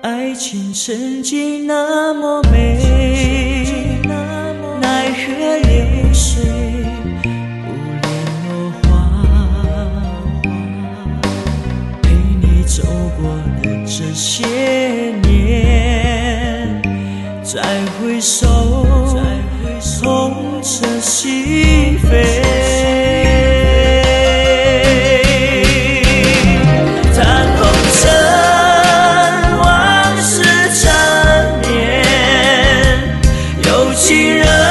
爱情曾经那么美，奈何流水不联络花。陪你走过的这些年，再回首，痛彻心扉。情人